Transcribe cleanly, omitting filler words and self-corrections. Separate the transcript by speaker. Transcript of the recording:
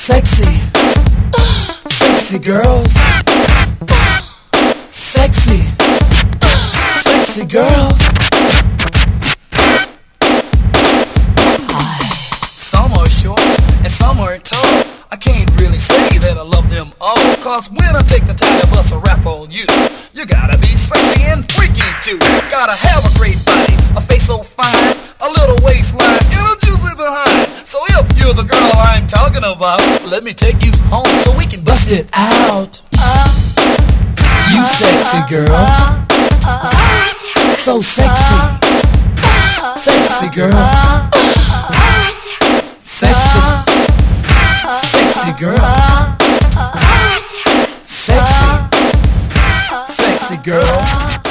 Speaker 1: Sexy, sexy girls. Sexy, sexy girls. Some are short and some are tall. I can't really say that I love them all, cause when I take the time to bust a rap on you, you gotta be sexy and freaky too. Gotta have a great body, a face so fine, a little waistline, and a juicy behind. So if you're the girl I'm talking about, let me take you home so we can bust it out. You sexy girl, so sexy, sexy girl, sexy, sexy girl, sexy, sexy girl.